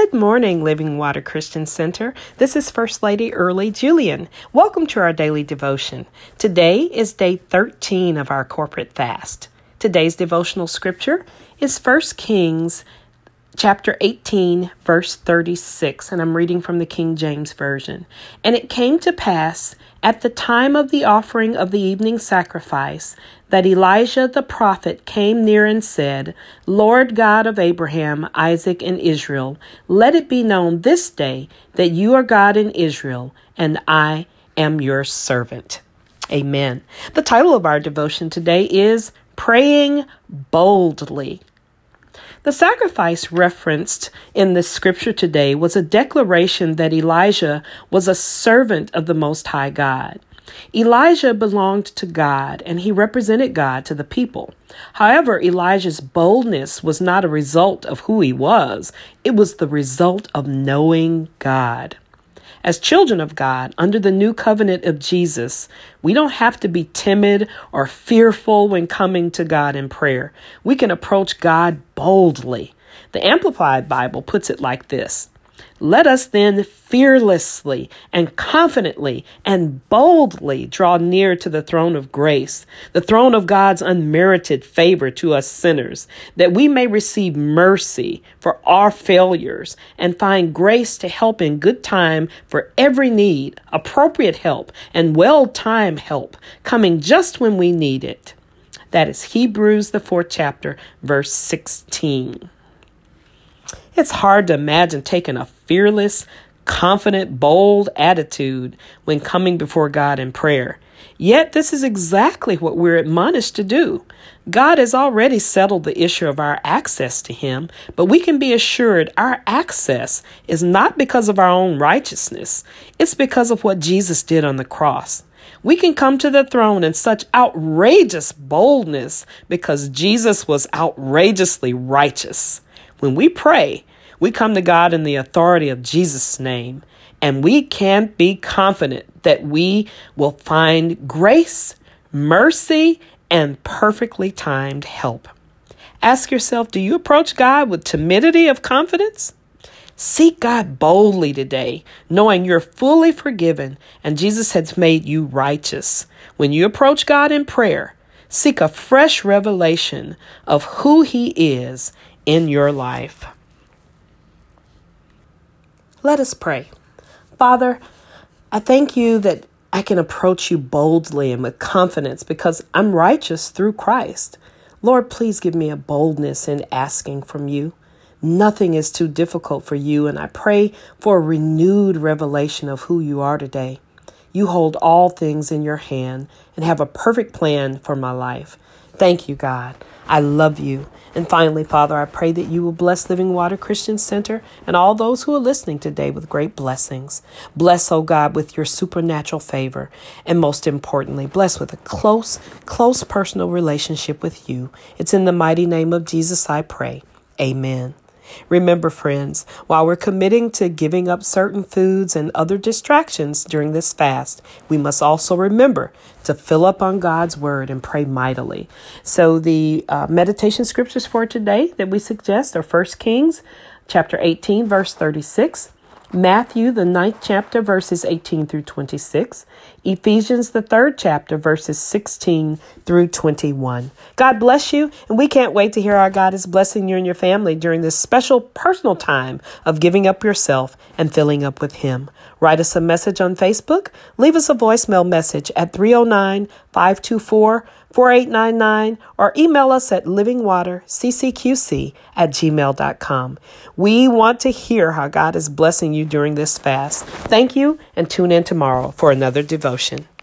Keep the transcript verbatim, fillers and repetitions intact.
Good morning, Living Water Christian Center. This is First Lady Early Julian. Welcome to our daily devotion. Today is day thirteen of our corporate fast. Today's devotional scripture is First Kings chapter eighteen, verse thirty-six, and I'm reading from the King James Version. And it came to pass at the time of the offering of the evening sacrifice that Elijah the prophet came near and said, Lord God of Abraham, Isaac, and Israel, let it be known this day that you are God in Israel, and I am your servant. Amen. The title of our devotion today is Praying Boldly. The sacrifice referenced in this scripture today was a declaration that Elijah was a servant of the Most High God. Elijah belonged to God, and he represented God to the people. However, Elijah's boldness was not a result of who he was. It was the result of knowing God. As children of God, under the new covenant of Jesus, we don't have to be timid or fearful when coming to God in prayer. We can approach God boldly. The Amplified Bible puts it like this. Let us then fearlessly and confidently and boldly draw near to the throne of grace, the throne of God's unmerited favor to us sinners, that we may receive mercy for our failures and find grace to help in good time for every need, appropriate help and well-timed help coming just when we need it. That is Hebrews, the fourth chapter, verse sixteen. It's hard to imagine taking a fearless, confident, bold attitude when coming before God in prayer. Yet this is exactly what we're admonished to do. God has already settled the issue of our access to Him, but we can be assured our access is not because of our own righteousness. It's because of what Jesus did on the cross. We can come to the throne in such outrageous boldness because Jesus was outrageously righteous. When we pray, we come to God in the authority of Jesus' name, and we can be confident that we will find grace, mercy, and perfectly timed help. Ask yourself, do you approach God with timidity of confidence? Seek God boldly today, knowing you're fully forgiven and Jesus has made you righteous. When you approach God in prayer, seek a fresh revelation of who He is in your life. Let us pray. Father, I thank you that I can approach you boldly and with confidence because I'm righteous through Christ. Lord, please give me a boldness in asking from you. Nothing is too difficult for you, and I pray for a renewed revelation of who you are today. You hold all things in your hand and have a perfect plan for my life. Thank you, God. I love you. And finally, Father, I pray that you will bless Living Water Christian Center and all those who are listening today with great blessings. Bless, oh God, with your supernatural favor. And most importantly, bless with a close, close personal relationship with you. It's in the mighty name of Jesus I pray. Amen. Remember, friends, while we're committing to giving up certain foods and other distractions during this fast, we must also remember to fill up on God's word and pray mightily. So the uh, meditation scriptures for today that we suggest are First Kings chapter eighteen, verse thirty-six, Matthew, the ninth chapter, verses eighteen through twenty-six, Ephesians, the third chapter, verses sixteen through twenty-one. God bless you, and we can't wait to hear how God is blessing you and your family during this special personal time of giving up yourself and filling up with Him. Write us a message on Facebook, leave us a voicemail message at three oh nine, five two four, four eight nine nine, or email us at livingwaterccqc at gmail dot com. We want to hear how God is blessing you during this fast. Thank you, and tune in tomorrow for another devotion.